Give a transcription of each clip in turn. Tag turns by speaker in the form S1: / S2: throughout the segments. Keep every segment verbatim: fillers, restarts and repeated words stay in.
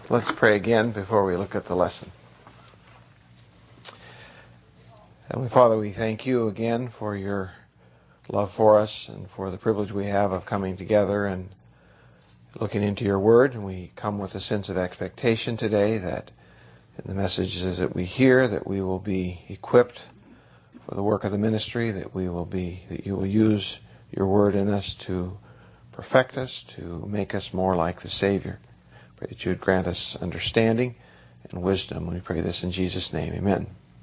S1: Let's pray again before we look at the lesson. Heavenly Father, we thank you again for your love for us and for the privilege we have of coming together and looking into your word. And we come with a sense of expectation today that in the messages that we hear, that we will be equipped for the work of the ministry, that we will be, that you will use your word in us to perfect us, to make us more like the Savior. Pray that you would grant us understanding and wisdom. We pray this in Jesus' name. Amen.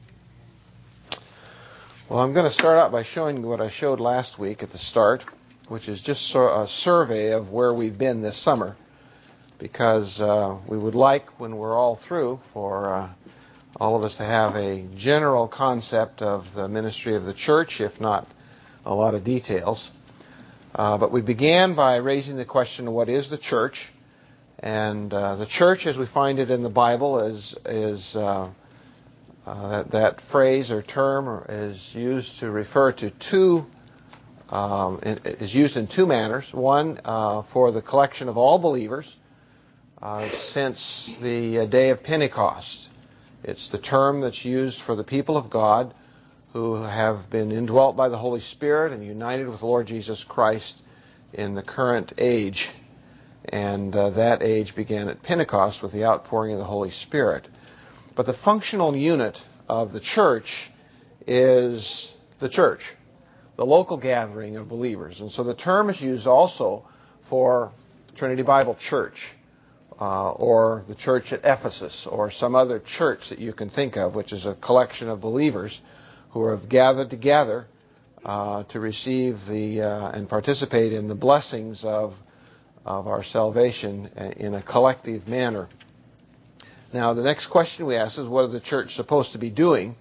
S1: Well, I'm going to start out by showing you what I showed last week at the start, which is just a survey of where we've been this summer, because uh, we would like, when we're all through, for uh, all of us to have a general concept of the ministry of the church, if not a lot of details. Uh, but we began by raising the question, what is the church? And uh, the church, as we find it in the Bible, is is uh, uh, that, that phrase or term is used to refer to two, um, is used in two manners. One, uh, for the collection of all believers uh, since the day of Pentecost. It's the term that's used for the people of God who have been indwelt by the Holy Spirit and united with the Lord Jesus Christ in the current age. And uh, that age began at Pentecost with the outpouring of the Holy Spirit. But the functional unit of the church is the church, the local gathering of believers. And so the term is used also for Trinity Bible Church, uh, or the church at Ephesus, or some other church that you can think of, which is a collection of believers who have gathered together uh, to receive the uh, and participate in the blessings of of our salvation in a collective manner. Now, the next question we ask is, what is the church supposed to be doing?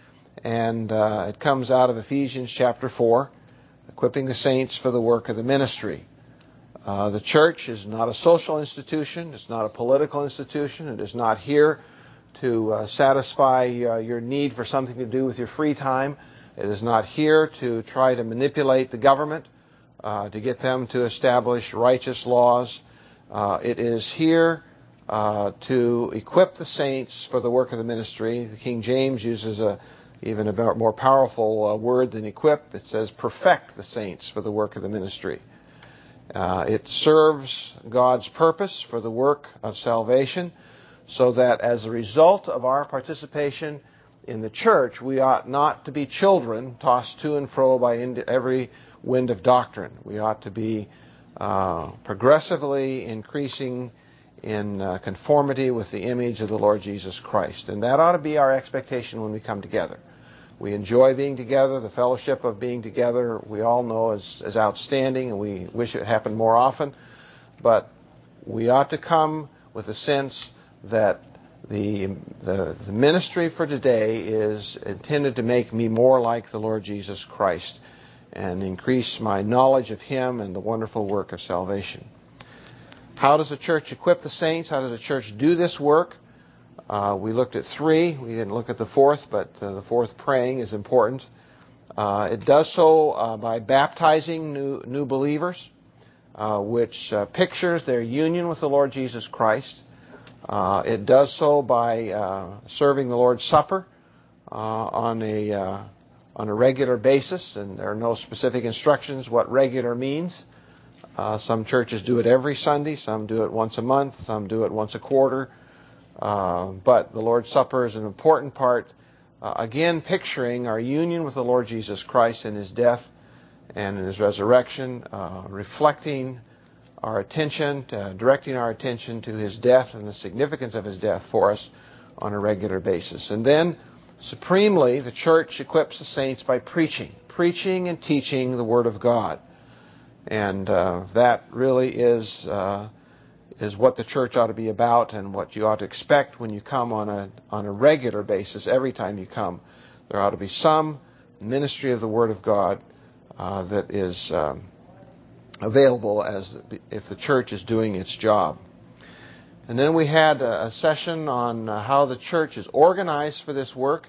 S1: And uh, it comes out of Ephesians chapter four, equipping the saints for the work of the ministry. Uh, the church is not a social institution. It's not a political institution. It is not here to uh, satisfy uh, your need for something to do with your free time. It is not here to try to manipulate the government, Uh, to get them to establish righteous laws. Uh, it is here uh, to equip the saints for the work of the ministry. The King James uses a even a more powerful uh, word than equip. It says perfect the saints for the work of the ministry. Uh, it serves God's purpose for the work of salvation, so that as a result of our participation in the church, we ought not to be children tossed to and fro by every wind of doctrine. We ought to be uh, progressively increasing in uh, conformity with the image of the Lord Jesus Christ. And that ought to be our expectation when we come together. We enjoy being together. The fellowship of being together, we all know, is, is outstanding, and we wish it happened more often. But we ought to come with a sense that the, the, the ministry for today is intended to make me more like the Lord Jesus Christ and increase my knowledge of Him and the wonderful work of salvation. How does the church equip the saints? How does the church do this work? Uh, we looked at three. We didn't look at the fourth, but uh, the fourth, praying, is important. Uh, it does so uh, by baptizing new, new believers, uh, which uh, pictures their union with the Lord Jesus Christ. Uh, it does so by uh, serving the Lord's Supper uh, on a uh, on a regular basis, and there are no specific instructions what regular means. Uh, some churches do it every Sunday, some do it once a month, some do it once a quarter. Uh, but the Lord's Supper is an important part, uh, again picturing our union with the Lord Jesus Christ in His death and in His resurrection, uh, reflecting our attention, uh, directing our attention to His death and the significance of His death for us on a regular basis. And then, supremely, the church equips the saints by preaching, preaching and teaching the Word of God. And uh, that really is uh, is what the church ought to be about, and what you ought to expect when you come on a on a regular basis. Every time you come, there ought to be some ministry of the Word of God uh, that is um, available as if the church is doing its job. And then we had a session on how the church is organized for this work.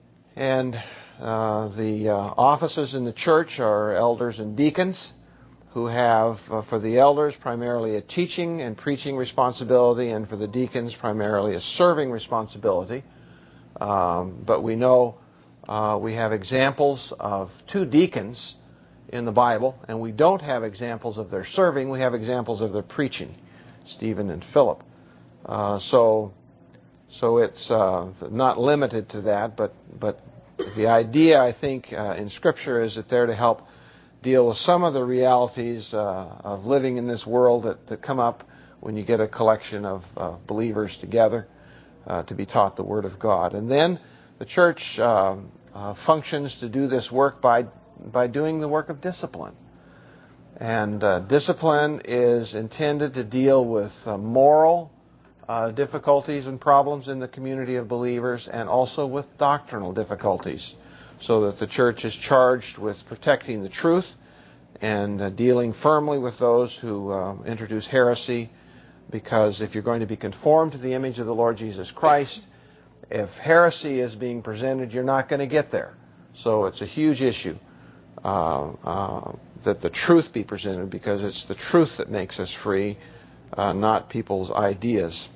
S1: And uh, the uh, offices in the church are elders and deacons, who have, uh, for the elders, primarily a teaching and preaching responsibility, and for the deacons, primarily a serving responsibility. Um, but we know uh, we have examples of two deacons in the Bible, and we don't have examples of their serving. We have examples of their preaching, Stephen and Philip. Uh, so, so it's uh, not limited to that, but but the idea, I think, uh, in Scripture is that they're to help deal with some of the realities uh, of living in this world that, that come up when you get a collection of uh, believers together uh, to be taught the Word of God. And then the church uh, uh, functions to do this work by by doing the work of discipline. And uh, discipline is intended to deal with uh, moral uh, difficulties and problems in the community of believers, and also with doctrinal difficulties, so that the church is charged with protecting the truth and uh, dealing firmly with those who uh, introduce heresy, because if you're going to be conformed to the image of the Lord Jesus Christ, if heresy is being presented, you're not going to get there. So it's a huge issue uh, uh, that the truth be presented, because it's the truth that makes us free, uh, not people's ideas.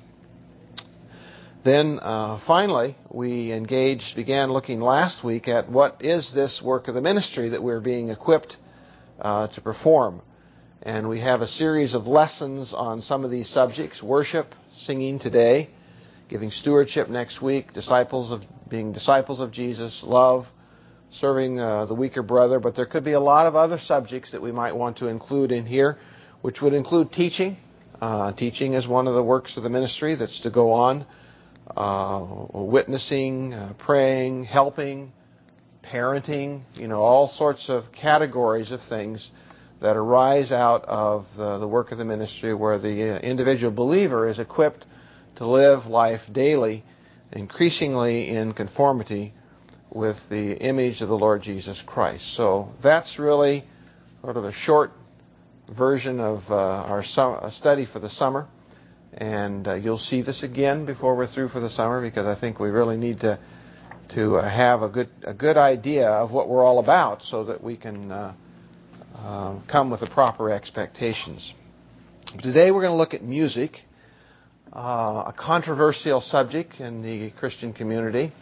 S1: Then uh, finally, we engaged, began looking last week at what is this work of the ministry that we're being equipped uh, to perform. And we have a series of lessons on some of these subjects: worship, singing today, giving stewardship next week, disciples of being disciples of Jesus, love, serving uh, the weaker brother. But there could be a lot of other subjects that we might want to include in here, which would include teaching. Uh, teaching is one of the works of the ministry that's to go on. Uh, witnessing, uh, praying, helping, parenting, you know, all sorts of categories of things that arise out of the, the work of the ministry, where the uh, individual believer is equipped to live life daily, increasingly in conformity with the image of the Lord Jesus Christ. So that's really sort of a short version of uh, our sum- study for the summer. And uh, you'll see this again before we're through for the summer, because I think we really need to to uh, have a good a good idea of what we're all about, so that we can uh, uh, come with the proper expectations. Today we're going to look at music, uh, a controversial subject in the Christian community,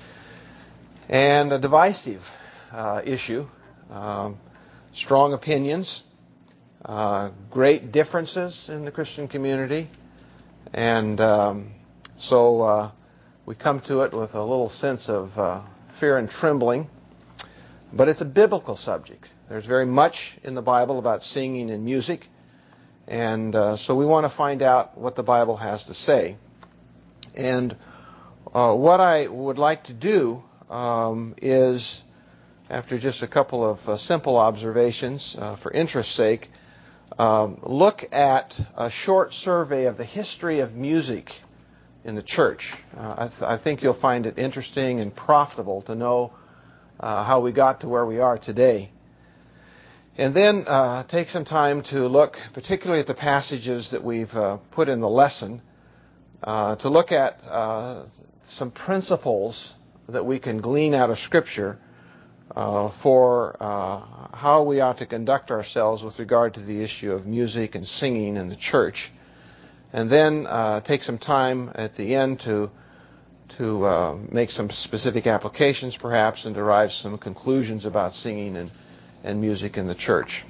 S1: and a divisive uh, issue. Um, strong opinions, uh, great differences in the Christian community. And um, so uh, we come to it with a little sense of uh, fear and trembling. But it's a biblical subject. There's very much in the Bible about singing and music. And uh, so we want to find out what the Bible has to say. And uh, what I would like to do um, is, after just a couple of uh, simple observations uh, for interest's sake, Um, look at a short survey of the history of music in the church. Uh, I, th- I think you'll find it interesting and profitable to know uh, how we got to where we are today. And then uh, take some time to look particularly at the passages that we've uh, put in the lesson, uh, to look at uh, some principles that we can glean out of Scripture Uh, for uh, how we ought to conduct ourselves with regard to the issue of music and singing in the church. And then uh, take some time at the end to to uh, make some specific applications perhaps, and derive some conclusions about singing and, and music in the church.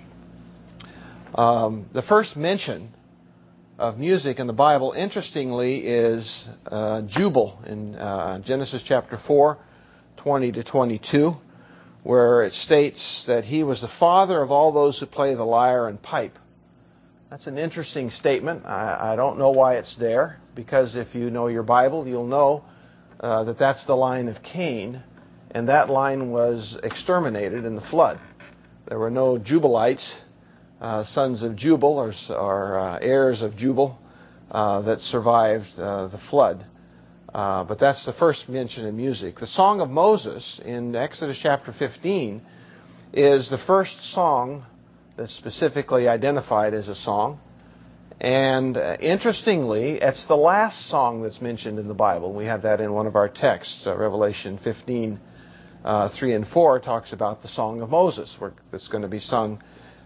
S1: Um, the first mention of music in the Bible, interestingly, is uh, Jubal in uh, Genesis chapter four, twenty to twenty-two. Where it states that he was the father of all those who play the lyre and pipe. That's an interesting statement. I, I don't know why it's there, because if you know your Bible, you'll know uh, that that's the line of Cain, and that line was exterminated in the flood. There were no Jubilites, uh, sons of Jubal, or, or uh, heirs of Jubal, uh, that survived uh, the flood. Uh, but that's the first mention in music. The Song of Moses in Exodus chapter fifteen is the first song that's specifically identified as a song. And uh, interestingly, it's the last song that's mentioned in the Bible. We have that in one of our texts. Uh, Revelation fifteen, uh, three and four talks about the Song of Moses, where it's going to be sung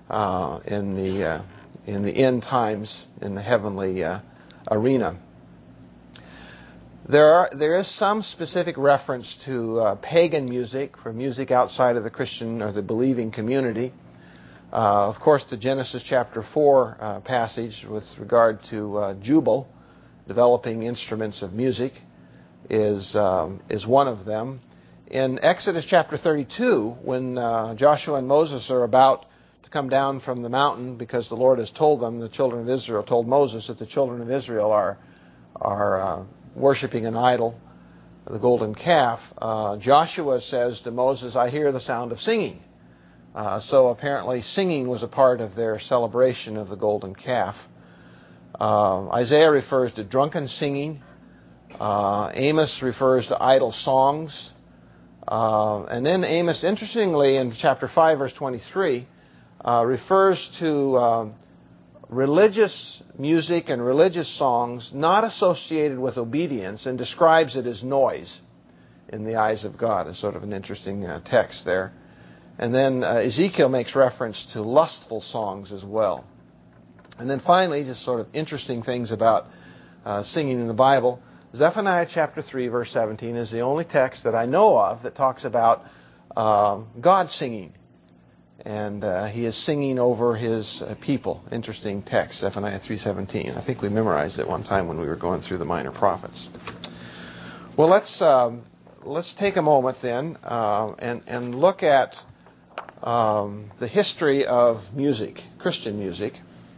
S1: uh, in the uh, in the end times in the heavenly uh, arena. There are there is some specific reference to uh, pagan music, for music outside of the Christian or the believing community. Uh, of course, the Genesis chapter four uh, passage with regard to uh, Jubal, developing instruments of music, is um, is one of them. In Exodus chapter thirty-two, when uh, Joshua and Moses are about to come down from the mountain, because the Lord has told them, the children of Israel told Moses that the children of Israel are are uh, worshiping an idol, the golden calf, uh, Joshua says to Moses, "I hear the sound of singing." Uh, so apparently singing was a part of their celebration of the golden calf. Uh, Isaiah refers to drunken singing. Uh, Amos refers to idle songs. Uh, and then Amos, interestingly, in chapter five, verse twenty-three, uh, refers to uh, religious music and religious songs not associated with obedience, and describes it as noise in the eyes of God. It's sort of an interesting uh, text there. And then uh, Ezekiel makes reference to lustful songs as well. And then finally, just sort of interesting things about uh, singing in the Bible. Zephaniah chapter three, verse seventeen is the only text that I know of that talks about uh, God singing. And uh, he is singing over his uh, people. Interesting text, Zephaniah three seventeen. I think we memorized it one time when we were going through the minor prophets. Well, let's um, let's take a moment then uh, and and look at um, the history of music, Christian music,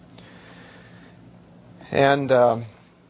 S1: and um,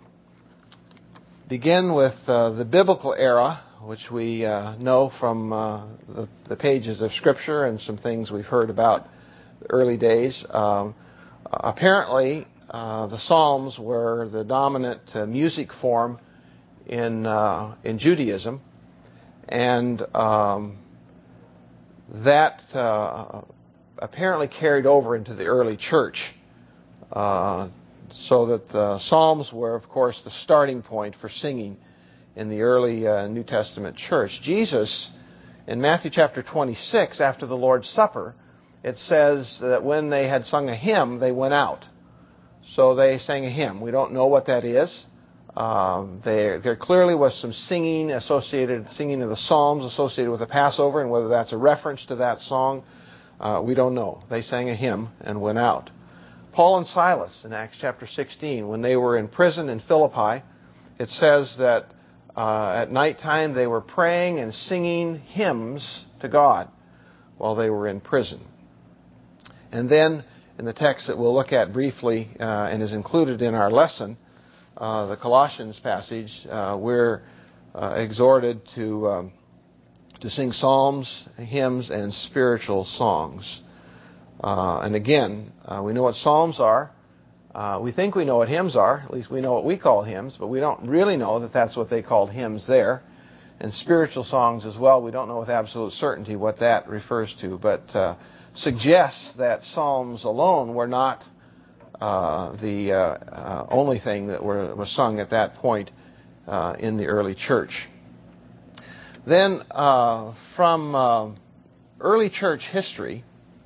S1: begin with uh, the biblical era, which we uh, know from uh, the, the pages of Scripture and some things we've heard about the early days. Um, apparently, uh, the Psalms were the dominant uh, music form in uh, in Judaism, and um, that uh, apparently carried over into the early church. Uh, so that the Psalms were, of course, the starting point for singing in the early uh, New Testament church. Jesus, in Matthew chapter twenty-six, after the Lord's Supper, it says that when they had sung a hymn, they went out. So they sang a hymn. We don't know what that is. Um, there, there clearly was some singing associated, singing of the Psalms associated with the Passover, and whether that's a reference to that song, uh, we don't know. They sang a hymn and went out. Paul and Silas in Acts chapter sixteen, when they were in prison in Philippi, it says that uh, at nighttime they were praying and singing hymns to God while they were in prison. And then in the text that we'll look at briefly uh, and is included in our lesson, uh, the Colossians passage, uh, we're uh, exhorted to um, to sing psalms, hymns, and spiritual songs. Uh, and again, uh, we know what psalms are. Uh, we think we know what hymns are. At least we know what we call hymns, but we don't really know that that's what they called hymns there. And spiritual songs as well. We don't know with absolute certainty what that refers to, but uh, suggests that psalms alone were not uh, the uh, uh, only thing that were, was sung at that point uh, in the early church. Then uh, from uh, early church history,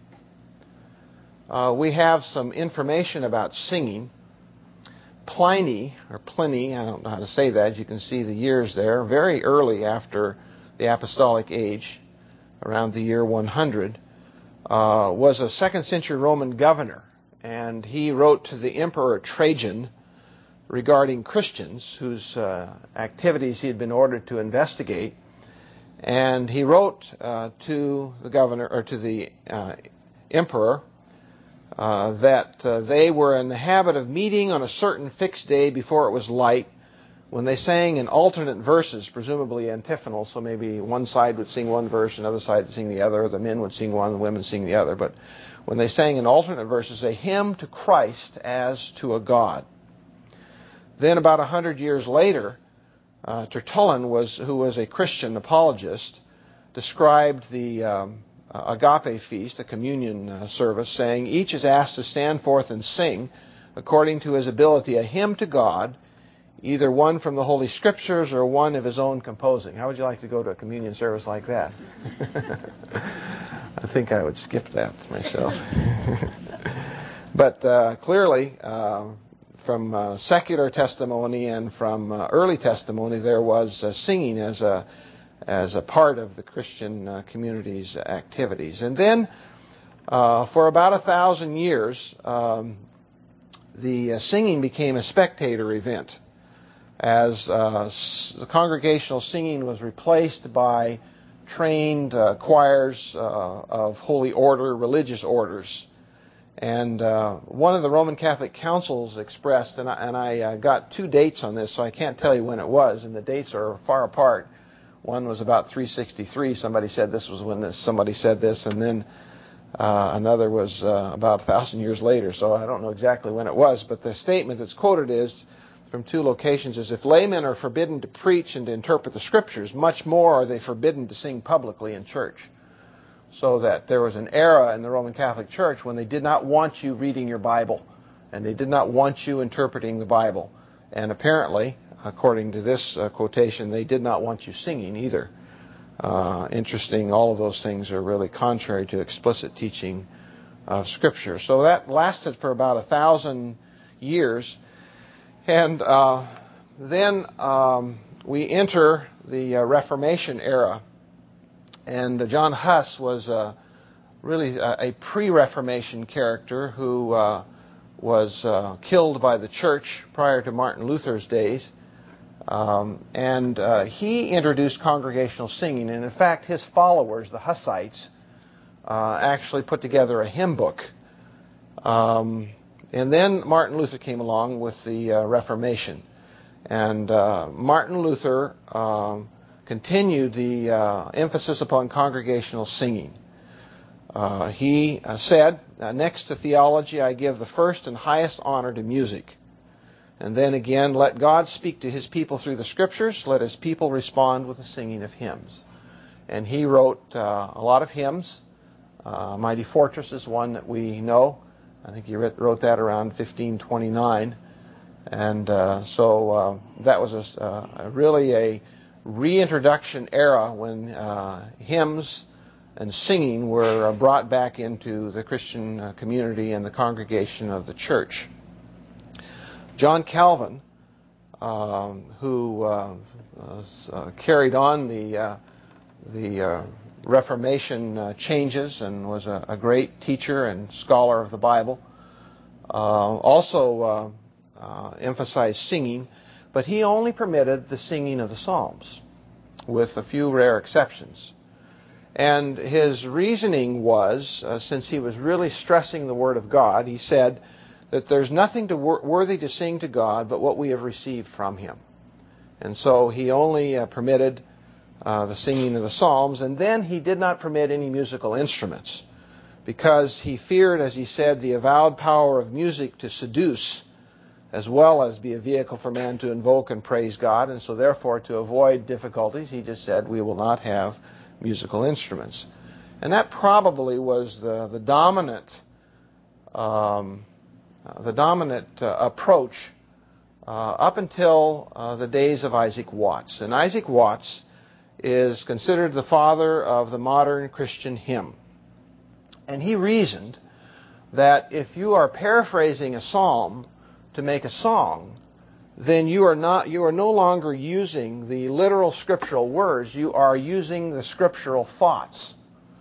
S1: Uh, we have some information about singing. Pliny, or Pliny, I don't know how to say that. You can see the years there. Very early after the Apostolic Age, around the year one hundred, uh, was a second century Roman governor. And he wrote to the Emperor Trajan regarding Christians whose uh, activities he had been ordered to investigate. And he wrote uh, to the governor, or to the uh, emperor, Uh, that uh, they were in the habit of meeting on a certain fixed day before it was light, when they sang in alternate verses, presumably antiphonal, so maybe one side would sing one verse, another side would sing the other, the men would sing one, the women sing the other. But when they sang in alternate verses, a hymn to Christ as to a God. Then about a hundred years later, uh, Tertullian, was, who was a Christian apologist, described the um, Uh, agape feast, a communion uh, service, saying, "Each is asked to stand forth and sing, according to his ability, a hymn to God, either one from the Holy Scriptures or one of his own composing." How would you like to go to a communion service like that? I think I would skip that myself. But uh, clearly, uh, from uh, secular testimony and from uh, early testimony, there was uh, singing as a as a part of the Christian uh, community's activities. And then, uh, for about a thousand years, um, the uh, singing became a spectator event, as uh, s- the congregational singing was replaced by trained uh, choirs uh, of holy order, religious orders. And uh, one of the Roman Catholic councils expressed, and I, and I uh, got two dates on this, so I can't tell you when it was, and the dates are far apart. One was about three sixty-three. Somebody said this was when this, somebody said this, and then uh, another was uh, about a thousand years later. So I don't know exactly when it was, but the statement that's quoted is from two locations: is if laymen are forbidden to preach and to interpret the scriptures, much more are they forbidden to sing publicly in church. So that there was an era in the Roman Catholic Church when they did not want you reading your Bible, and they did not want you interpreting the Bible. And apparently, according to this uh, quotation, they did not want you singing either. Uh, interesting, all of those things are really contrary to explicit teaching of Scripture. So that lasted for about a thousand years. And uh, then um, we enter the uh, Reformation era. And John Huss was uh, really a, a pre-Reformation character who uh, was uh, killed by the church prior to Martin Luther's days. Um, and uh, he introduced congregational singing. And in fact, his followers, the Hussites, uh, actually put together a hymn book. Um, and then Martin Luther came along with the uh, Reformation. And uh, Martin Luther um, continued the uh, emphasis upon congregational singing. Uh, he uh, said, uh, next to theology, I give the first and highest honor to music. And then again, let God speak to his people through the scriptures. Let his people respond with the singing of hymns. And he wrote uh, a lot of hymns. Uh, Mighty Fortress is one that we know. I think he wrote that around fifteen twenty-nine. And uh, so uh, that was a, uh, really a reintroduction era when uh, hymns and singing were brought back into the Christian uh, community and the congregation of the church. John Calvin, um, who uh, uh, carried on the uh, the uh, Reformation uh, changes and was a, a great teacher and scholar of the Bible, uh, also uh, uh, emphasized singing, but he only permitted the singing of the Psalms, with a few rare exceptions. And his reasoning was, uh, since he was really stressing the Word of God, he said that there's nothing to wor- worthy to sing to God but what we have received from Him. And so he only uh, permitted uh, the singing of the Psalms, and then he did not permit any musical instruments, because he feared, as he said, the avowed power of music to seduce, as well as be a vehicle for man to invoke and praise God. And so therefore, to avoid difficulties, he just said, we will not have musical instruments. And that probably was the, the dominant um, uh, the dominant uh, approach uh, up until uh, the days of Isaac Watts. And Isaac Watts is considered the father of the modern Christian hymn. And he reasoned that if you are paraphrasing a psalm to make a song, then you are not you are no longer using the literal scriptural words. You are using the scriptural thoughts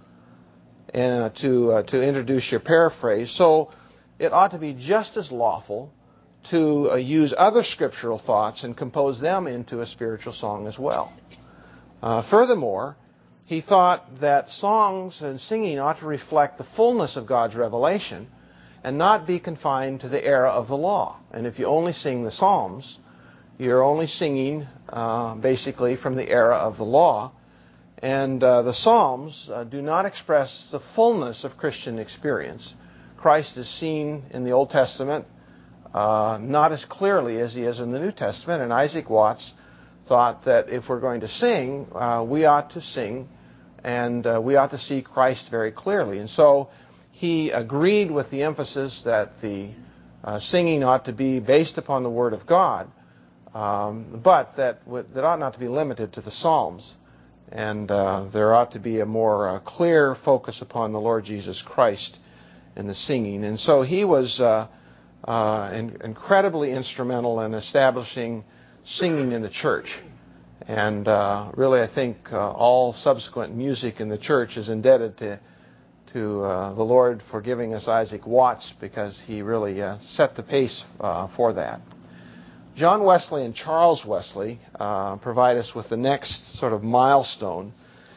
S1: uh, to uh, to introduce your paraphrase. So it ought to be just as lawful to uh, use other scriptural thoughts and compose them into a spiritual song as well. Uh, furthermore, he thought that songs and singing ought to reflect the fullness of God's revelation and not be confined to the era of the law. And if you only sing the Psalms, you're only singing uh, basically from the era of the law. And uh, the Psalms uh, do not express the fullness of Christian experience. Christ is seen in the Old Testament uh, not as clearly as he is in the New Testament. And Isaac Watts thought that if we're going to sing, uh, we ought to sing and uh, we ought to see Christ very clearly. And so he agreed with the emphasis that the uh, singing ought to be based upon the Word of God, um, but that, that ought not to be limited to the Psalms. and uh, there ought to be a more uh, clear focus upon the Lord Jesus Christ in the singing. And so he was uh, uh, in, incredibly instrumental in establishing singing in the church. And uh, really, I think uh, all subsequent music in the church is indebted to to uh, the Lord for giving us Isaac Watts, because he really uh, set the pace uh, for that. John Wesley and Charles Wesley uh, provide us with the next sort of milestone.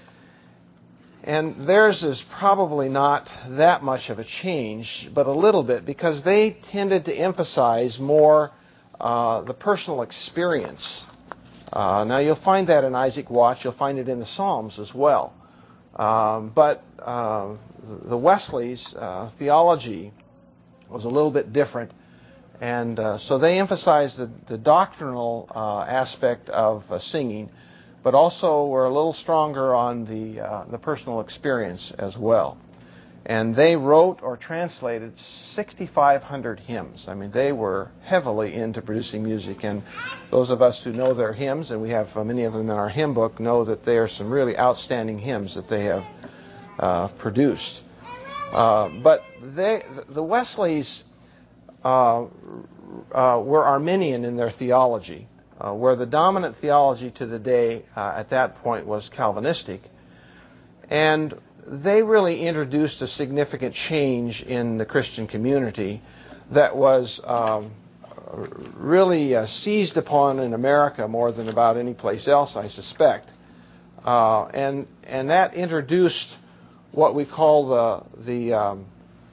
S1: And theirs is probably not that much of a change, but a little bit, because they tended to emphasize more uh, the personal experience. Uh, now, you'll find that in Isaac Watts. You'll find it in the Psalms as well. Um, but uh, the Wesleys' uh, theology was a little bit different, and uh, so they emphasized the, the doctrinal uh, aspect of uh, singing, but also were a little stronger on the uh, the personal experience as well. And they wrote or translated sixty-five hundred hymns. I mean, they were heavily into producing music, and those of us who know their hymns, and we have uh, many of them in our hymn book, know that they are some really outstanding hymns that they have uh, produced. Uh, but they, the Wesleys uh, uh, were Arminian in their theology, uh, where the dominant theology to the day uh, at that point was Calvinistic. And they really introduced a significant change in the Christian community that was um, really uh, seized upon in America more than about any place else, I suspect. Uh, and and that introduced what we call the the um,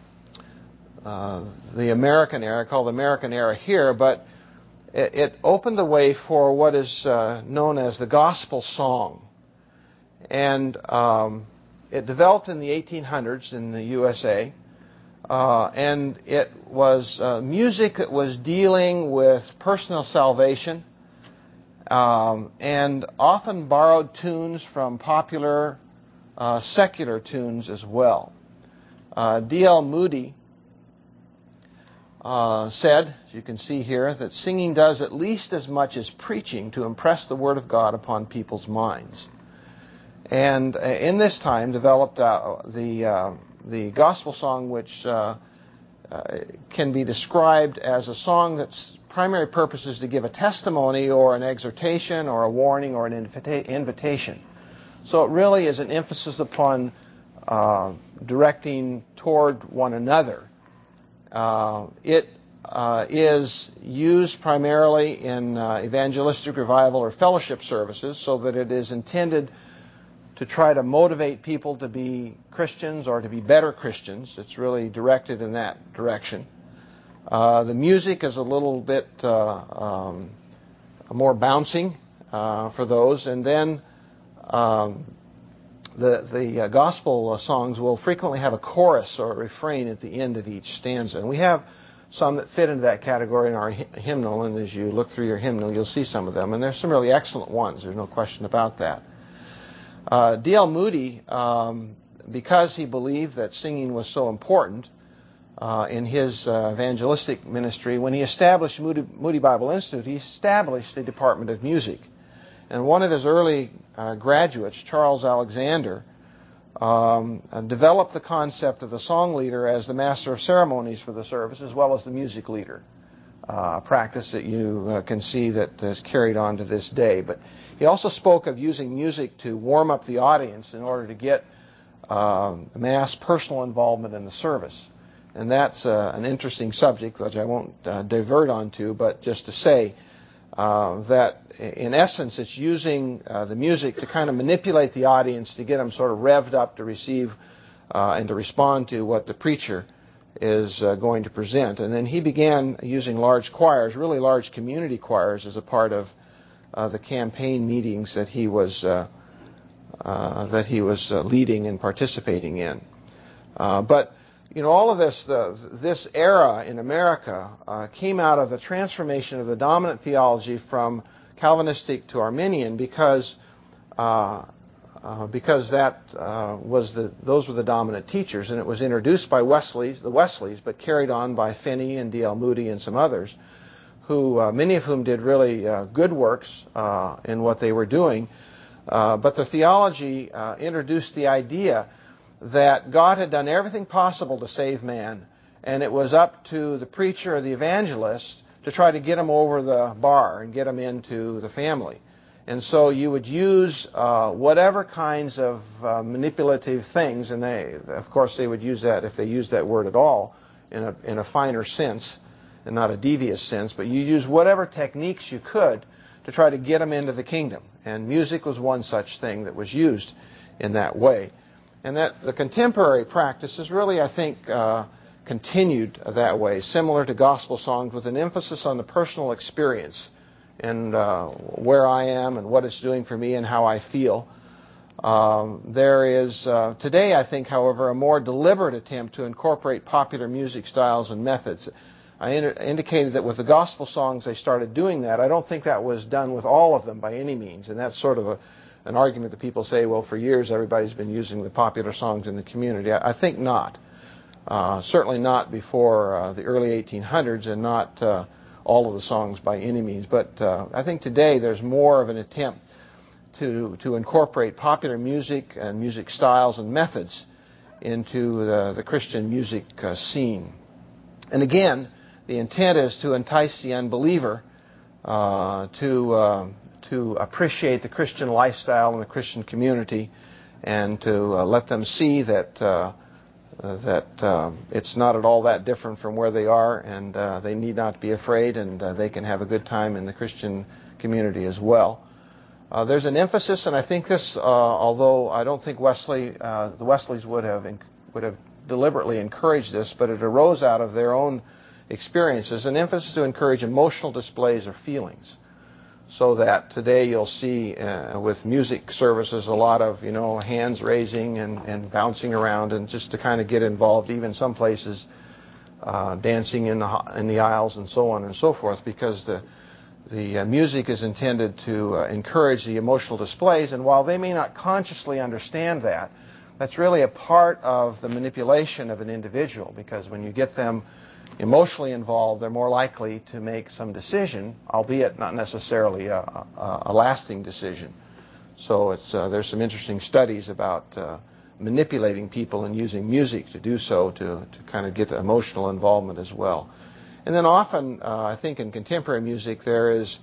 S1: uh, the American era, called the American era here, but it, it opened the way for what is uh, known as the gospel song. And um, it developed in the eighteen hundreds in the U S A, uh, and it was uh, music that was dealing with personal salvation, um, and often borrowed tunes from popular uh, secular tunes as well. Uh, D L Moody uh, said, as you can see here, that singing does at least as much as preaching to impress the Word of God upon people's minds. And uh, in this time developed uh, the uh, the gospel song, which uh, uh, can be described as a song that's primary purpose is to give a testimony or an exhortation or a warning or an invita- invitation. So it really is an emphasis upon uh, directing toward one another. Uh, it uh, is used primarily in uh, evangelistic revival or fellowship services, so that it is intended to try to motivate people to be Christians or to be better Christians. It's really directed in that direction. Uh, the music is a little bit uh, um, more bouncing uh, for those, and then um, the the uh, gospel uh, songs will frequently have a chorus or a refrain at the end of each stanza, and we have some that fit into that category in our hymnal. And as you look through your hymnal, you'll see some of them, and there's some really excellent ones. There's no question about that. Uh, D L Moody, um, because he believed that singing was so important uh, in his uh, evangelistic ministry, when he established Moody, Moody Bible Institute, he established a department of music. And one of his early uh, graduates, Charles Alexander, um, uh, developed the concept of the song leader as the master of ceremonies for the service, as well as the music leader. Uh, practice that you uh, can see that is carried on to this day. But he also spoke of using music to warm up the audience in order to get uh, mass personal involvement in the service. And that's uh, an interesting subject, which I won't uh, divert onto, but just to say uh, that in essence it's using uh, the music to kind of manipulate the audience to get them sort of revved up to receive uh, and to respond to what the preacher is uh, going to present. And then he began using large choirs, really large community choirs, as a part of uh, the campaign meetings that he was uh, uh, that he was uh, leading and participating in. Uh, but you know, all of this the, this era in America uh, came out of the transformation of the dominant theology from Calvinistic to Arminian, because uh, Uh, because that uh, was the those were the dominant teachers, and it was introduced by Wesleys, the Wesleys, but carried on by Finney and D L Moody and some others, who uh, many of whom did really uh, good works uh, in what they were doing. Uh, but the theology uh, introduced the idea that God had done everything possible to save man, and it was up to the preacher or the evangelist to try to get him over the bar and get him into the family. And so you would use uh, whatever kinds of uh, manipulative things, and they, of course, they would use that, if they used that word at all, in a, in a finer sense and not a devious sense, but you use whatever techniques you could to try to get them into the kingdom. And music was one such thing that was used in that way. And that the contemporary practice is really, I think, uh, continued that way, similar to gospel songs with an emphasis on the personal experience and uh, where I am and what it's doing for me and how I feel. Um, there is uh, today, I think, however, a more deliberate attempt to incorporate popular music styles and methods. I in- indicated that with the gospel songs they started doing that. I don't think that was done with all of them by any means, and that's sort of a, an argument that people say, well, for years everybody's been using the popular songs in the community. I, I think not. Uh, certainly not before uh, the early eighteen hundreds, and not uh, all of the songs by any means. But uh, I think today there's more of an attempt to to incorporate popular music and music styles and methods into the, the Christian music uh, scene. And again, the intent is to entice the unbeliever uh, to uh, to appreciate the Christian lifestyle and the Christian community, and to uh, let them see that uh, that uh, it's not at all that different from where they are, and uh, they need not be afraid, and uh, they can have a good time in the Christian community as well. Uh, there's an emphasis, and I think this, uh, although I don't think Wesley, uh, the Wesleys would have would have deliberately encouraged this, but it arose out of their own experiences, an emphasis to encourage emotional displays of feelings. So that today you'll see uh, with music services a lot of, you know, hands raising and, and bouncing around, and just to kind of get involved, even some places uh, dancing in the in the aisles and so on and so forth, because the the uh, music is intended to uh, encourage the emotional displays. And while they may not consciously understand that, that's really a part of the manipulation of an individual, because when you get them emotionally involved, they're more likely to make some decision, albeit not necessarily a, a, a lasting decision. So it's uh, there's some interesting studies about uh, manipulating people and using music to do so, to, to kind of get emotional involvement as well. And then often, uh, I think in contemporary music, there is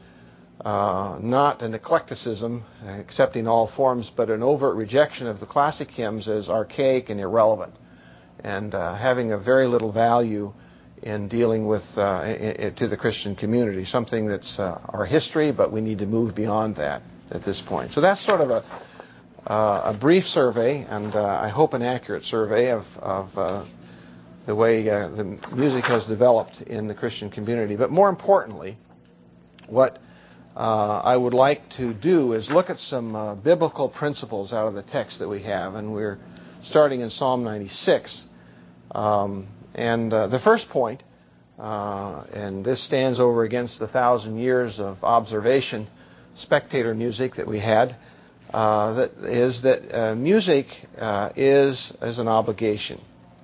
S1: uh, not an eclecticism, accepting all forms, but an overt rejection of the classic hymns as archaic and irrelevant, and uh, having a very little value in dealing with uh, in, in, to the Christian community, something that's uh, our history, but we need to move beyond that at this point. So that's sort of a uh, a brief survey, and uh, I hope an accurate survey of, of uh, the way uh, the music has developed in the Christian community. But more importantly, what uh, I would like to do is look at some uh, biblical principles out of the text that we have, and we're starting in Psalm ninety-six. Um, And uh, the first point, uh, and this stands over against the thousand years of observation, spectator music that we had, uh, that is that uh, music uh, is, is an obligation.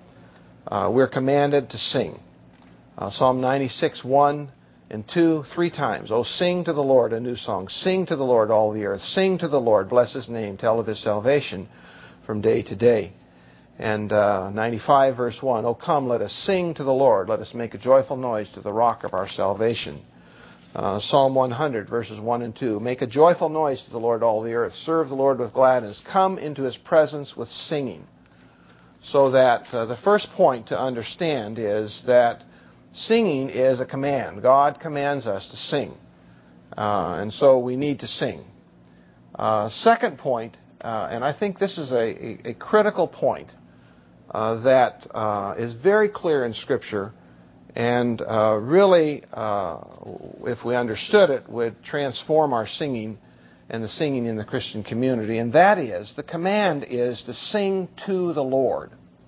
S1: Uh, we're commanded to sing. Uh, Psalm ninety-six, one and two, three times. Oh, sing to the Lord a new song. Sing to the Lord, all the earth. Sing to the Lord, bless His name, tell of His salvation from day to day. And uh, ninety-five, verse one, oh, come, let us sing to the Lord. Let us make a joyful noise to the rock of our salvation. Uh, Psalm one hundred, verses one and two, make a joyful noise to the Lord, all the earth. Serve the Lord with gladness. Come into His presence with singing. So that uh, the first point to understand is that singing is a command. God commands us to sing. Uh, and so we need to sing. Uh, second point, uh, and I think this is a, a, a critical point, Uh, that uh, is very clear in Scripture, and uh, really, uh, if we understood it, would transform our singing and the singing in the Christian community. And that is, the command is to sing to the Lord.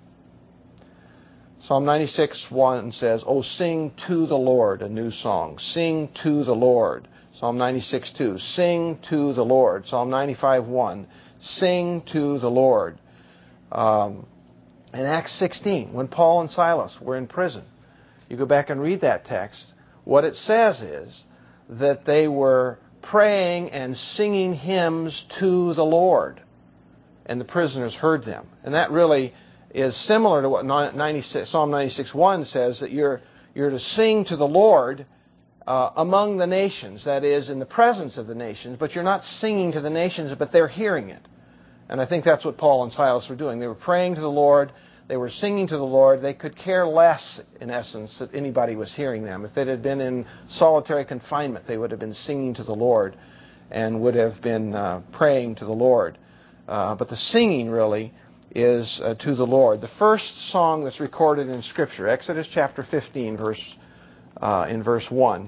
S1: Psalm ninety-six, one says, oh, sing to the Lord a new song. Sing to the Lord. Psalm ninety-six, two, sing to the Lord. Psalm ninety-five, one, sing to the Lord. Um, In Acts sixteen, when Paul and Silas were in prison, you go back and read that text, what it says is that they were praying and singing hymns to the Lord. And the prisoners heard them. And that really is similar to what ninety-six, Psalm ninety-six one says, that you're, you're to sing to the Lord uh, among the nations, that is, in the presence of the nations, but you're not singing to the nations, but they're hearing it. And I think that's what Paul and Silas were doing. They were praying to the Lord. They were singing to the Lord. They could care less, in essence, that anybody was hearing them. If they had been in solitary confinement, they would have been singing to the Lord and would have been uh, praying to the Lord. Uh, but the singing really is uh, to the Lord. The first song that's recorded in Scripture, Exodus chapter fifteen, verse uh, in verse one,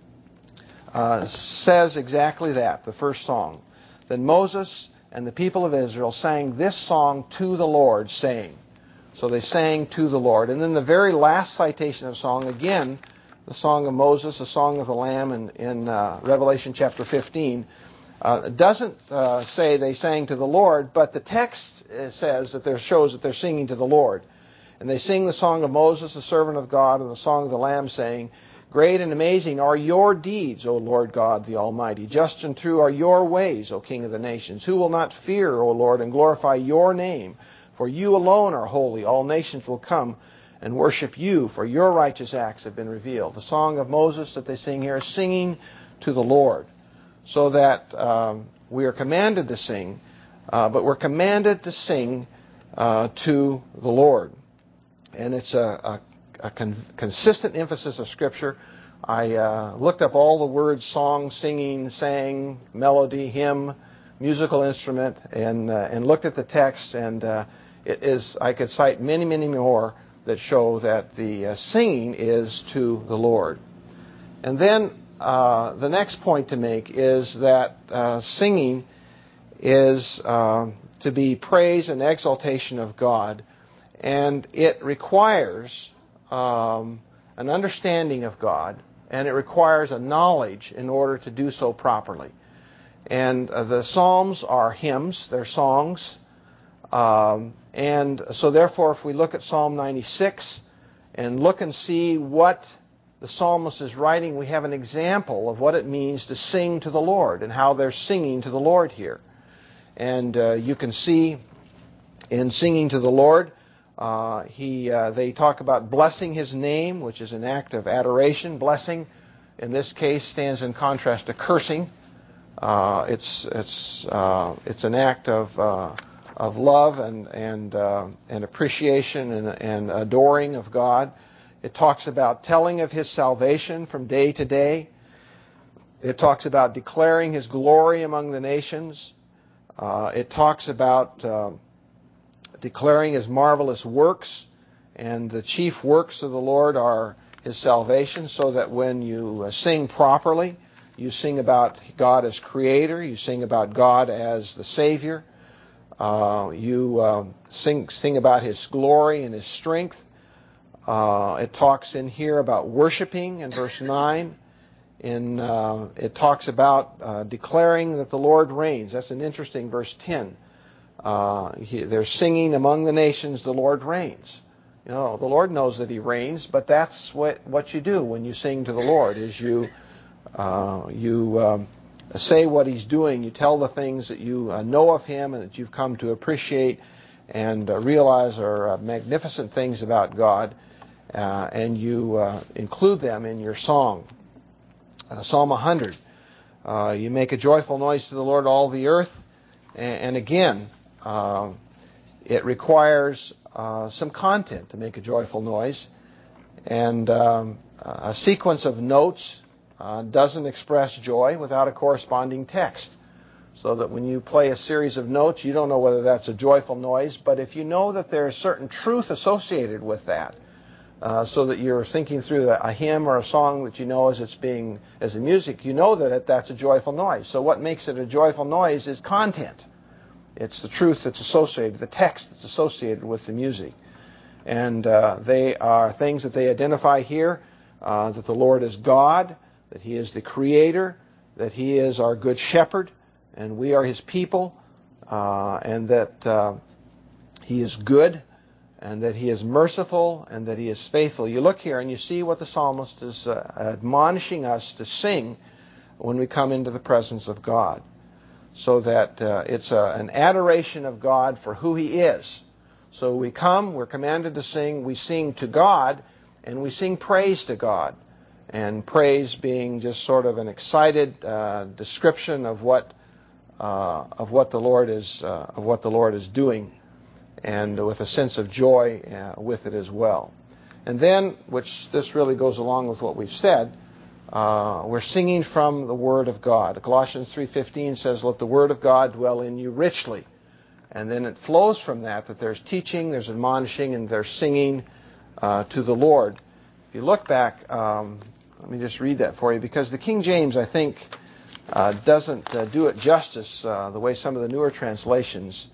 S1: uh, says exactly that, the first song. Then Moses and the people of Israel sang this song to the Lord, saying. So they sang to the Lord. And then the very last citation of song, again, the song of Moses, the song of the Lamb in, in uh, Revelation chapter fifteen, uh, doesn't uh, say they sang to the Lord, but the text says that there shows that they're singing to the Lord. And they sing the song of Moses, the servant of God, and the song of the Lamb, saying, Great and amazing are your deeds, O Lord God the Almighty. Just and true are your ways, O King of the nations. Who will not fear, O Lord, and glorify your name? For you alone are holy. All nations will come and worship you, for your righteous acts have been revealed. The song of Moses that they sing here is singing to the Lord. So that um, we are commanded to sing, uh, but we're commanded to sing uh, to the Lord. And it's a, a a con- consistent emphasis of Scripture. I uh, looked up all the words song, singing, sang, melody, hymn, musical instrument, and uh, and looked at the text, and uh, it is I could cite many, many more that show that the uh, singing is to the Lord. And then uh, the next point to make is that uh, singing is uh, to be praise and exaltation of God, and it requires Um, an understanding of God, and it requires a knowledge in order to do so properly. And uh, the Psalms are hymns, they're songs. Um, and so therefore, if we look at Psalm ninety-six and look and see what the psalmist is writing, we have an example of what it means to sing to the Lord and how they're singing to the Lord here. And uh, you can see in singing to the Lord, Uh, he, uh, they talk about blessing his name, which is an act of adoration. Blessing, in this case, stands in contrast to cursing. Uh, it's it's uh, it's an act of uh, of love and and uh, and appreciation and, and adoring of God. It talks about telling of his salvation from day to day. It talks about declaring his glory among the nations. Uh, it talks about uh, declaring his marvelous works, and the chief works of the Lord are his salvation, so that when you sing properly, you sing about God as creator, you sing about God as the Savior, uh, you uh, sing, sing about his glory and his strength. Uh, it talks in here about worshiping in verse nine. In, uh, it talks about uh, declaring that the Lord reigns. That's an interesting verse ten. Uh, he, they're singing among the nations, the Lord reigns. You know, the Lord knows that he reigns, but that's what, what you do when you sing to the Lord, is you uh, you um, say what he's doing. You tell the things that you uh, know of him and that you've come to appreciate and uh, realize are uh, magnificent things about God, uh, and you uh, include them in your song. Uh, Psalm one hundred, uh, you make a joyful noise to the Lord, all the earth, and, and again, Uh, it requires uh, some content to make a joyful noise, and um, a sequence of notes uh, doesn't express joy without a corresponding text. So that when you play a series of notes, you don't know whether that's a joyful noise, but if you know that there is certain truth associated with that, uh, so that you're thinking through a hymn or a song that you know as it's being as a music, you know that it, that's a joyful noise. So what makes it a joyful noise is content. It's the truth that's associated, the text that's associated with the music. And uh, they are things that they identify here, uh, that the Lord is God, that he is the creator, that he is our good shepherd, and we are his people, uh, and that uh, he is good, and that he is merciful, and that he is faithful. You look here and you see what the psalmist is uh, admonishing us to sing when we come into the presence of God. So that uh, it's a, an adoration of God for who He is. So we come, we're commanded to sing, we sing to God, and we sing praise to God. And praise being just sort of an excited uh, description of what uh, of what the Lord is uh, of what the Lord is doing, and with a sense of joy uh, with it as well. And then, which this really goes along with what we've said, uh, we're singing from the Word of God. Colossians three fifteen says, "Let the Word of God dwell in you richly." And then it flows from that, that there's teaching, there's admonishing, and there's singing uh, to the Lord. If you look back, um, let me just read that for you, because the King James, I think, uh, doesn't uh, do it justice uh, the way some of the newer translations.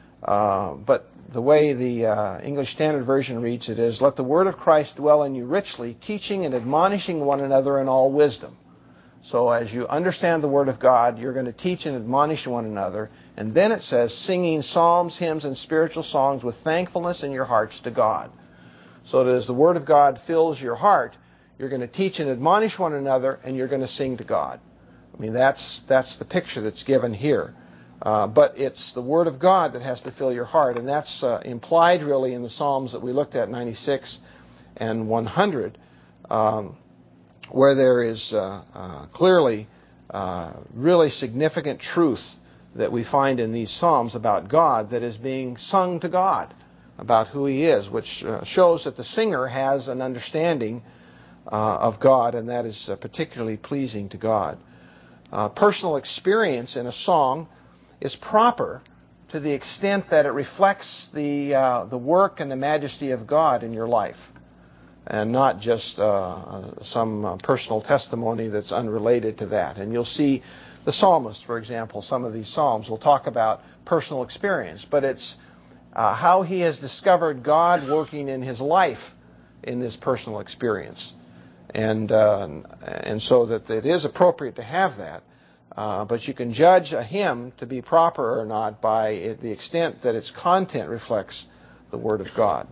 S1: Uh, but the way the uh, English Standard Version reads it is, "Let the word of Christ dwell in you richly, teaching and admonishing one another in all wisdom." So as you understand the Word of God, you're going to teach and admonish one another. And then it says, singing psalms, hymns, and spiritual songs with thankfulness in your hearts to God. So that as the Word of God fills your heart, you're going to teach and admonish one another, and you're going to sing to God. I mean, that's that's the picture that's given here. Uh, but it's the Word of God that has to fill your heart, and that's uh, implied really in the Psalms that we looked at, ninety-six and one hundred. Um, where there is uh, uh, clearly uh, really significant truth that we find in these Psalms about God that is being sung to God, about who He is, which uh, shows that the singer has an understanding uh, of God, and that is uh, particularly pleasing to God. Uh, personal experience in a song is proper to the extent that it reflects the uh, the work and the majesty of God in your life, and not just uh, some uh, personal testimony that's unrelated to that. And you'll see the psalmist, for example, some of these psalms will talk about personal experience, but it's uh, how he has discovered God working in his life in this personal experience. And uh, and so that it is appropriate to have that. Uh, but you can judge a hymn to be proper or not by it, the extent that its content reflects the Word of God.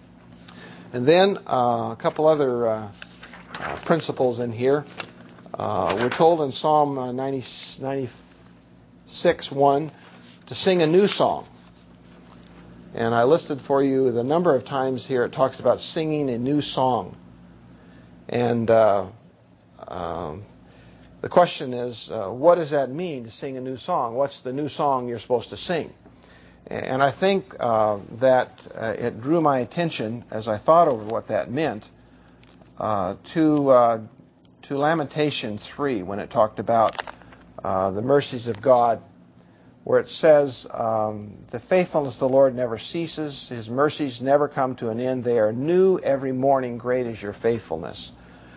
S1: And then uh, a couple other uh, uh, principles in here. Uh, we're told in Psalm uh, ninety, ninety-six one to sing a new song. And I listed for you the number of times here it talks about singing a new song. And uh, um, the question is, uh, what does that mean to sing a new song? What's the new song you're supposed to sing? And I think uh, that uh, it drew my attention as I thought over what that meant uh, to uh, to Lamentation three when it talked about uh, the mercies of God, where it says, um, "The faithfulness of the Lord never ceases; His mercies never come to an end. They are new every morning. Great is your faithfulness."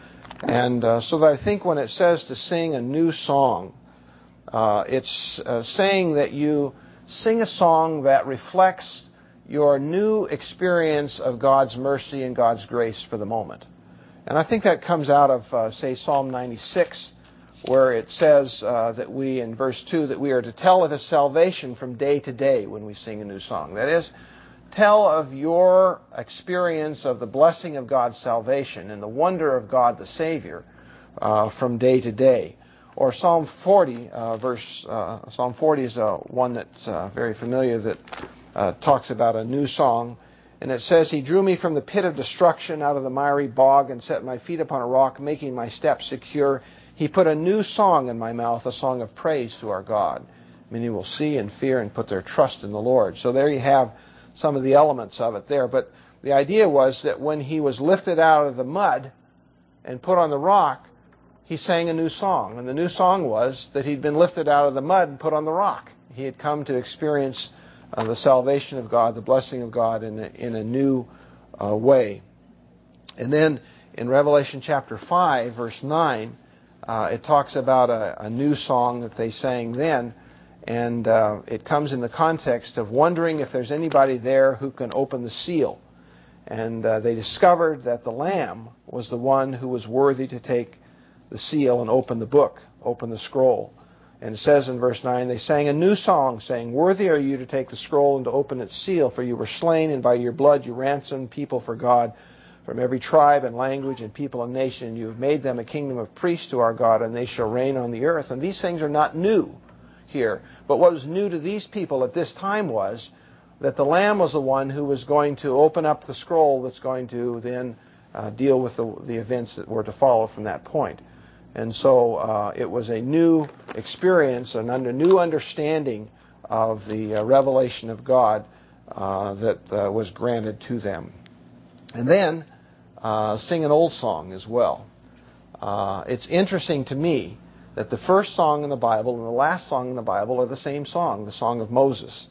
S1: And uh, so that I think when it says to sing a new song, uh, it's uh, saying that you sing a song that reflects your new experience of God's mercy and God's grace for the moment. And I think that comes out of, uh, say, Psalm ninety-six, where it says uh, that we, in verse two, that we are to tell of His salvation from day to day when we sing a new song. That is, tell of your experience of the blessing of God's salvation and the wonder of God the Savior uh, from day to day. Or Psalm forty, uh, verse uh, Psalm forty is uh, one that's uh, very familiar that uh, talks about a new song, and it says, "He drew me from the pit of destruction, out of the miry bog, and set my feet upon a rock, making my steps secure. He put a new song in my mouth, a song of praise to our God. Many will see and fear and put their trust in the Lord." So there you have some of the elements of it there. But the idea was that when he was lifted out of the mud and put on the rock, he sang a new song. And the new song was that he'd been lifted out of the mud and put on the rock. He had come to experience uh, the salvation of God, the blessing of God in a, in a new uh, way. And then in Revelation chapter five, verse nine, uh, it talks about a, a new song that they sang then. And uh, it comes in the context of wondering if there's anybody there who can open the seal. And uh, they discovered that the Lamb was the one who was worthy to take the seal and open the book, open the scroll. And it says in verse nine, they sang a new song, saying, "Worthy are you to take the scroll and to open its seal, for you were slain, and by your blood you ransomed people for God from every tribe and language and people and nation, and you have made them a kingdom of priests to our God, and they shall reign on the earth. And these things are not new here. But what was new to these people at this time was that the Lamb was the one who was going to open up the scroll that's going to then uh, deal with the, the events that were to follow from that point. And so uh, it was a new experience, an under, new understanding of the uh, revelation of God uh, that uh, was granted to them. And then uh, sing an old song as well. Uh, it's interesting to me that the first song in the Bible and the last song in the Bible are the same song, the Song of Moses.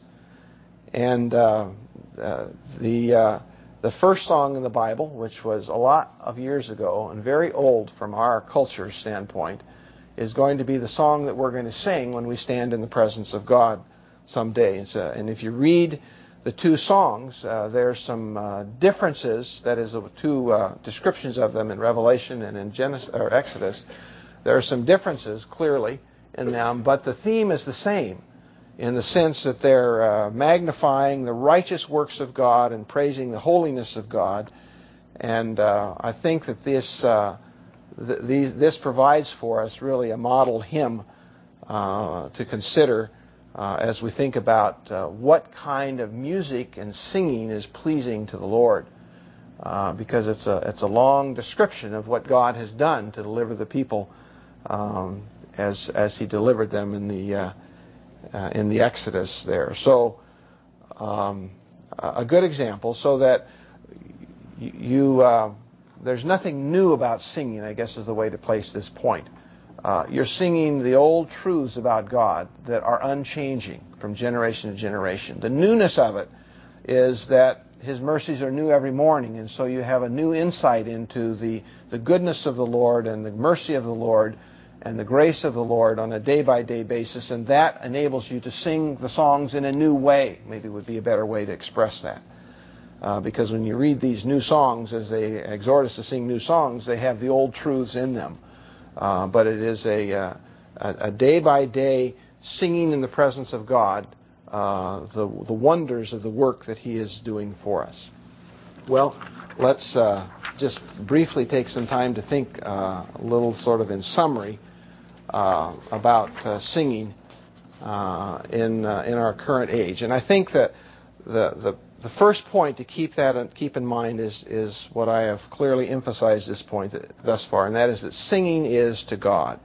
S1: And uh, uh, the uh, the first song in the Bible, which was a lot of years ago and very old from our culture standpoint, is going to be the song that we're going to sing when we stand in the presence of God someday. And, so, and if you read the two songs, uh, there's some uh, differences, that is, the two uh, descriptions of them in Revelation and in Genesis or Exodus. There are some differences, clearly, in them, but the theme is the same, in the sense that they're uh, magnifying the righteous works of God and praising the holiness of God. And uh, I think that this uh, th- these, this provides for us really a model hymn uh, to consider uh, as we think about uh, what kind of music and singing is pleasing to the Lord. Uh, because it's a it's a long description of what God has done to deliver the people um, as as He delivered them in the uh, Uh, in the Exodus there. So um, a good example, so that you, you uh, there's nothing new about singing, I guess is the way to place this point. Uh, you're singing the old truths about God that are unchanging from generation to generation. The newness of it is that His mercies are new every morning, and so you have a new insight into the, the goodness of the Lord and the mercy of the Lord and the grace of the Lord on a day-by-day basis, and that enables you to sing the songs in a new way. Maybe would be a better way to express that. Uh, because when you read these new songs, as they exhort us to sing new songs, they have the old truths in them. Uh, but it is a, uh, a day-by-day singing in the presence of God, uh, the, the wonders of the work that He is doing for us. Well, let's uh, just briefly take some time to think uh, a little sort of in summary Uh, about uh, singing uh, in uh, in our current age, and I think that the the the first point to keep that keep in mind is is what I have clearly emphasized this point thus far, and that is that singing is to God.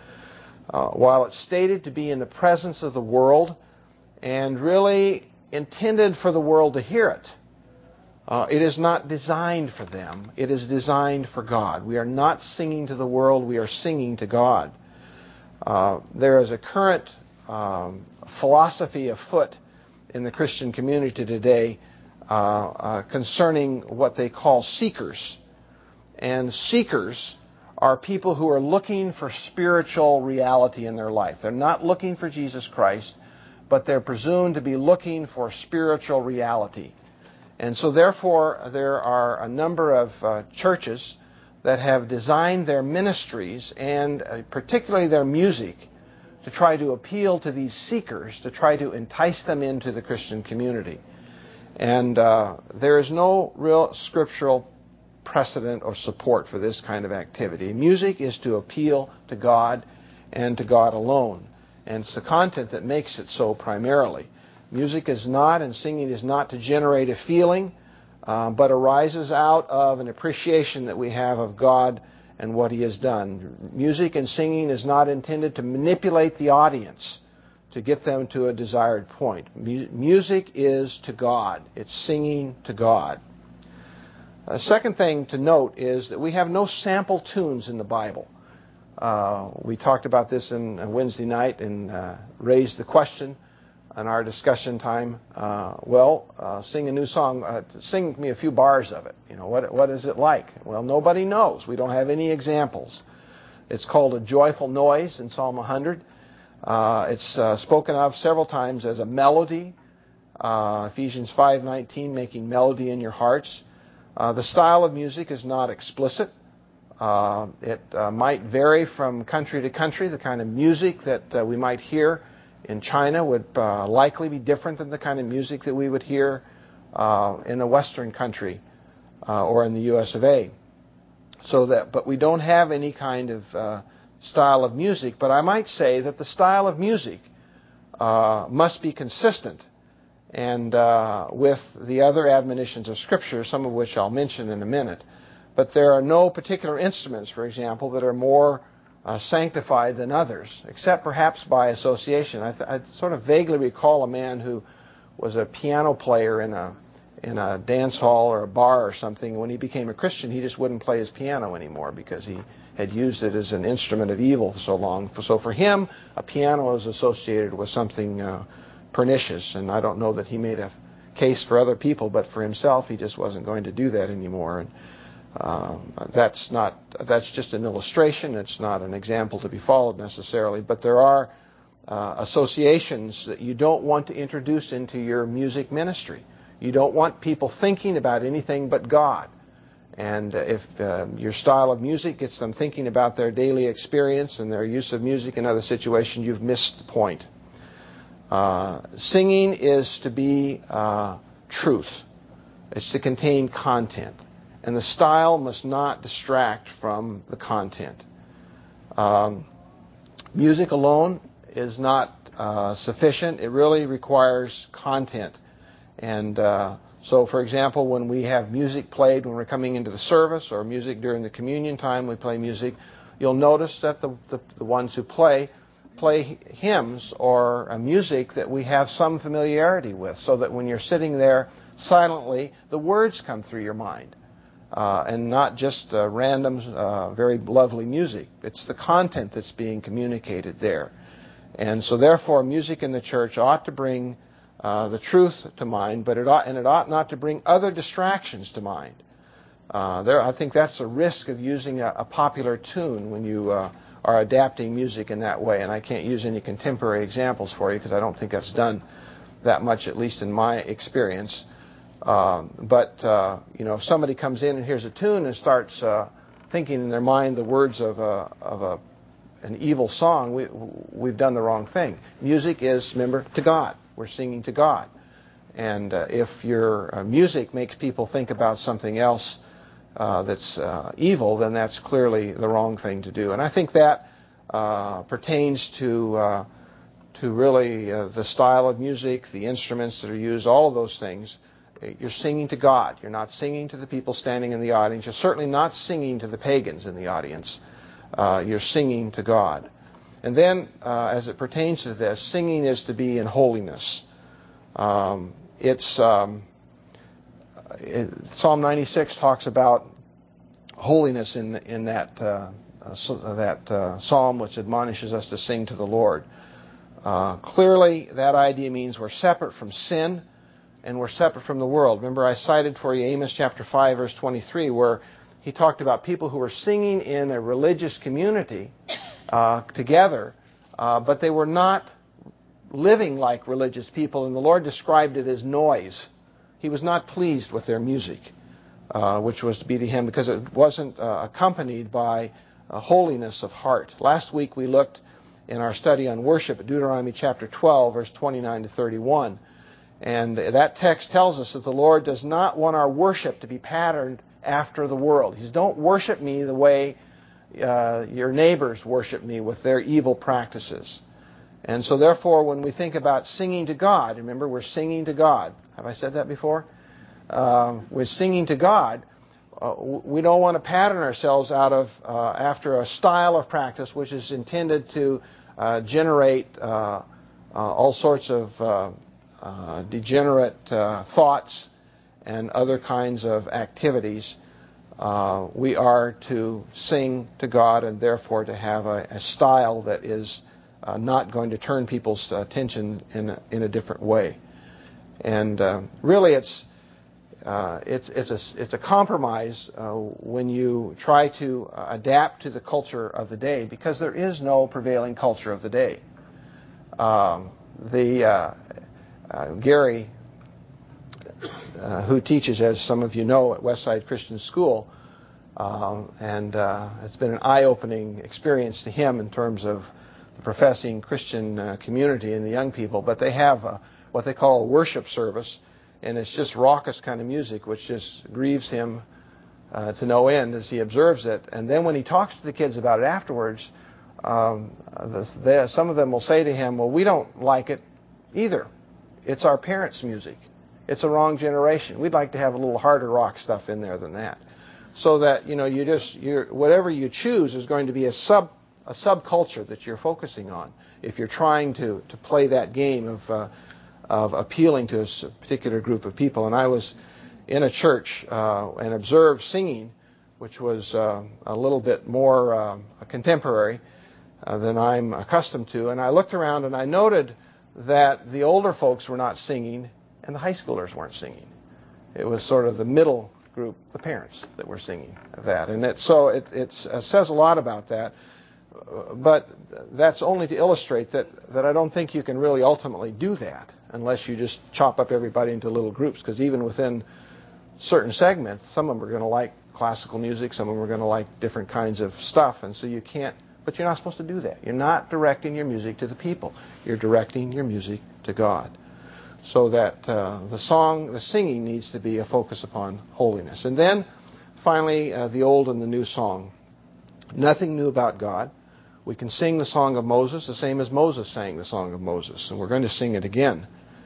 S1: Uh, while it's stated to be in the presence of the world and really intended for the world to hear it, uh, it is not designed for them. It is designed for God. We are not singing to the world. We are singing to God. Uh, there is a current um, philosophy afoot in the Christian community today uh, uh, concerning what they call seekers. And seekers are people who are looking for spiritual reality in their life. They're not looking for Jesus Christ, but they're presumed to be looking for spiritual reality. And so therefore there are a number of uh, churches that have designed their ministries and uh, particularly their music to try to appeal to these seekers, to try to entice them into the Christian community. And uh, there is no real scriptural precedent or support for this kind of activity. Music is to appeal to God and to God alone. And it's the content that makes it so primarily. Music is not, and singing is not to generate a feeling, Uh, but arises out of an appreciation that we have of God and what He has done. Music and singing is not intended to manipulate the audience to get them to a desired point. Mu- music is to God. It's singing to God. A second thing to note is that we have no sample tunes in the Bible. Uh, we talked about this in uh, Wednesday night and uh, raised the question in our discussion time. Uh, well, uh, sing a new song. Uh, sing me a few bars of it. You know, what what is it like? Well, nobody knows. We don't have any examples. It's called a joyful noise in Psalm one hundred. Uh, it's uh, spoken of several times as a melody. Uh, Ephesians five nineteen, making melody in your hearts. Uh, the style of music is not explicit. Uh, it uh, might vary from country to country. The kind of music that uh, we might hear in China would uh, likely be different than the kind of music that we would hear uh, in a Western country uh, or in the U S of A. So that, but we don't have any kind of uh, style of music. But I might say that the style of music uh, must be consistent and uh, with the other admonitions of Scripture, some of which I'll mention in a minute. But there are no particular instruments, for example, that are more uh, sanctified than others, except perhaps by association. I, th- I sort of vaguely recall a man who was a piano player in a in a dance hall or a bar or something. When he became a Christian, he just wouldn't play his piano anymore because he had used it as an instrument of evil for so long. So for him, a piano is associated with something uh, pernicious, and I don't know that he made a case for other people, but for himself, he just wasn't going to do that anymore. And uh, that's not that's just an illustration. It's not an example to be followed necessarily, but there are uh, associations that you don't want to introduce into your music ministry. You don't want people thinking about anything but God. And if uh, your style of music gets them thinking about their daily experience and their use of music in other situations, you've missed the point. Uh, singing is to be uh, truth. It's to contain content. And the style must not distract from the content. Um, music alone is not uh, sufficient. It really requires content. And uh, so, for example, when we have music played when we're coming into the service or music during the communion time, we play music, you'll notice that the, the, the ones who play play hymns or uh, music that we have some familiarity with, so that when you're sitting there silently, the words come through your mind, uh, and not just uh, random, uh, very lovely music. It's the content that's being communicated there. And so therefore, music in the church ought to bring uh, the truth to mind, but it ought, and it ought not to bring other distractions to mind. Uh, there, I think that's a risk of using a, a popular tune when you uh, are adapting music in that way. And I can't use any contemporary examples for you because I don't think that's done that much, at least in my experience. Um, but, uh, you know, if somebody comes in and hears a tune and starts uh, thinking in their mind the words of a, of a, an evil song, we, we've done the wrong thing. Music is, remember, to God. We're singing to God. And uh, if your uh, music makes people think about something else uh, that's uh, evil, then that's clearly the wrong thing to do. And I think that uh, pertains to uh, to really uh, the style of music, the instruments that are used, all of those things. You're singing to God. You're not singing to the people standing in the audience. You're certainly not singing to the pagans in the audience. Uh, you're singing to God. And then, uh, as it pertains to this, singing is to be in holiness. Um, it's um, it, Psalm ninety-six talks about holiness in in that uh, uh, so, that uh, psalm, which admonishes us to sing to the Lord. Uh, clearly, that idea means we're separate from sin and we're separate from the world. Remember, I cited for you Amos chapter five, verse twenty-three, where he talked about people who were singing in a religious community uh, together, uh, but they were not living like religious people, and the Lord described it as noise. He was not pleased with their music, uh, which was to be to him, because it wasn't uh, accompanied by uh, holiness of heart. Last week we looked in our study on worship at Deuteronomy chapter twelve, verse twenty-nine to thirty-one. And that text tells us that the Lord does not want our worship to be patterned after the world. He says, don't worship me the way uh, your neighbors worship me with their evil practices. And so therefore, when we think about singing to God, remember, we're singing to God. Have I said that before? Uh, we're singing to God. Uh, we don't want to pattern ourselves out of uh, after a style of practice which is intended to uh, generate uh, uh, all sorts of uh, uh, degenerate uh, thoughts and other kinds of activities. Uh, we are to sing to God, and therefore to have a, a style that is uh, not going to turn people's attention in a, in a different way. And uh, really, it's uh, it's it's a it's a compromise uh, when you try to uh, adapt to the culture of the day, because there is no prevailing culture of the day. Um, the uh, uh, Gary, uh, who teaches, as some of you know, at Westside Christian School, um, and uh, it's been an eye-opening experience to him in terms of the professing Christian uh, community and the young people. But they have uh, what they call a worship service, and it's just raucous kind of music, which just grieves him uh, to no end as he observes it. And then when he talks to the kids about it afterwards, um, the, the, some of them will say to him, well, we don't like it either. It's our parents' music. It's a wrong generation. We'd like to have a little harder rock stuff in there than that. So that, you know, you just, you're, whatever you choose is going to be a sub a subculture that you're focusing on if you're trying to, to play that game of uh, of appealing to a particular group of people. And I was in a church uh, and observed singing, which was uh, a little bit more uh, contemporary uh, than I'm accustomed to. And I looked around and I noted that the older folks were not singing and the high schoolers weren't singing. It was sort of the middle group, the parents, that were singing of that. And it, so it it's, it says a lot about that. But that's only to illustrate that, that I don't think you can really ultimately do that unless you just chop up everybody into little groups, because even within certain segments, some of them are going to like classical music, some of them are going to like different kinds of stuff, and so you can't, but you're not supposed to do that. You're not directing your music to the people. You're directing your music to God. So that uh, the song, the singing needs to be a focus upon holiness. And then, finally, uh, the old and the new song. Nothing new about God. We can sing the song of Moses the same as Moses sang the song of Moses, and we're going to sing it again.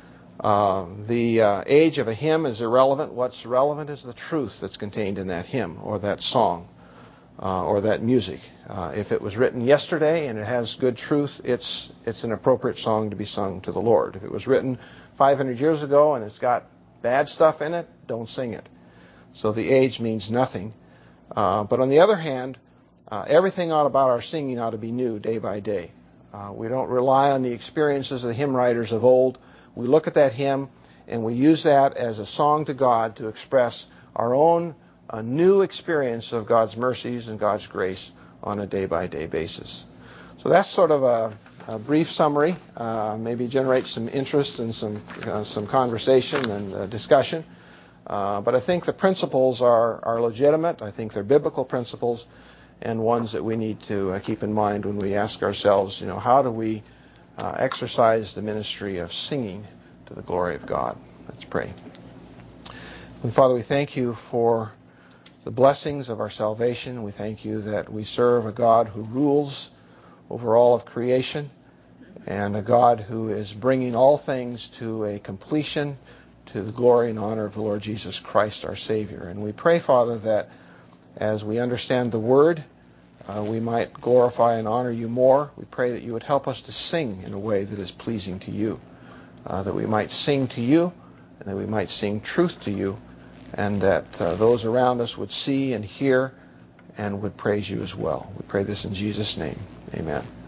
S1: Uh, the uh, age of a hymn is irrelevant. What's relevant is the truth that's contained in that hymn or that song uh, or that music. Uh, if it was written yesterday and it has good truth, it's it's an appropriate song to be sung to the Lord. If it was written five hundred years ago and it's got bad stuff in it, don't sing it. So the age means nothing. Uh, but on the other hand, Uh, everything ought about our singing ought to be new day by day. Uh, we don't rely on the experiences of the hymn writers of old. We look at that hymn and we use that as a song to God to express our own uh, new experience of God's mercies and God's grace on a day-by-day basis. So that's sort of a, a brief summary. Uh, maybe generate some interest and some uh, some conversation and uh, discussion. Uh, but I think the principles are are legitimate. I think they're biblical principles, and ones that we need to uh, keep in mind when we ask ourselves, you know, how do we uh, exercise the ministry of singing to the glory of God? Let's pray. And Father, we thank you for the blessings of our salvation. We thank you that we serve a God who rules over all of creation and a God who is bringing all things to a completion to the glory and honor of the Lord Jesus Christ, our Savior. And we pray, Father, that as we understand the Word, uh, we might glorify and honor you more. We pray that you would help us to sing in a way that is pleasing to you, uh, that we might sing to you, and that we might sing truth to you, and that uh, those around us would see and hear and would praise you as well. We pray this in Jesus' name. Amen.